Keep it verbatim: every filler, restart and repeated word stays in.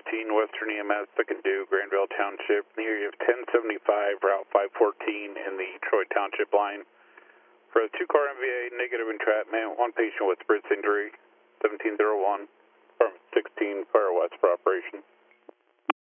fifteen Western E M S, second due, Granville Township. Here you have ten seventy-five, Route five fourteen in the Troy Township line. For a two-car M V A, negative entrapment, one patient with Spritz injury, seventeen oh one, from sixteen, fire west for operation.